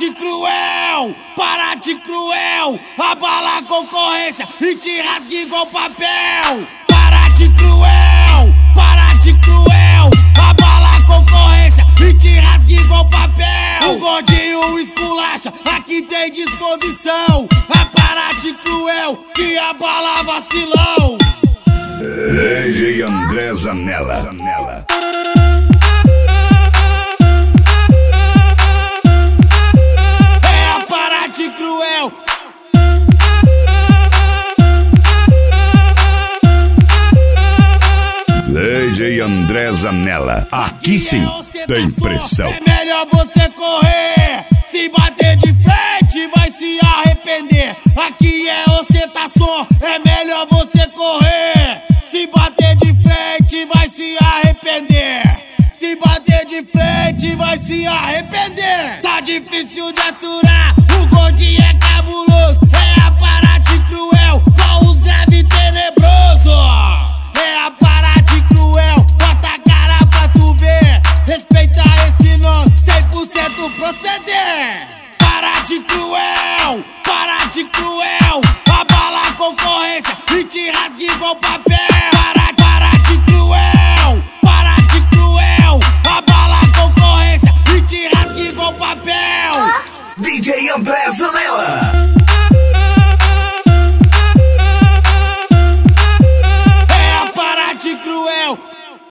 para de cruel, abala a concorrência e te rasga igual papel. Para de cruel, abala a concorrência e te rasga igual papel. O gordinho esculacha, aqui tem disposição. É para de cruel que abala vacilão. DJ André Zanella. Cruel. DJ André Zanella. Aqui sim tem pressão. É melhor você correr. Se bater de frente vai se arrepender. Aqui é ostentação. É melhor você correr. Se bater de frente vai se arrepender. Se bater de frente vai se arrepender. Tá difícil de aturar. O gordinho é cabuloso. É a parada cruel com os graves tenebroso. É a parada cruel. Bota a cara pra tu ver. Respeita esse nome, 100% proceder. Para de cruel, abala a concorrência e te rasga igual papel. Para de cruel, abala a concorrência e te rasga igual papel. DJ André Zanella.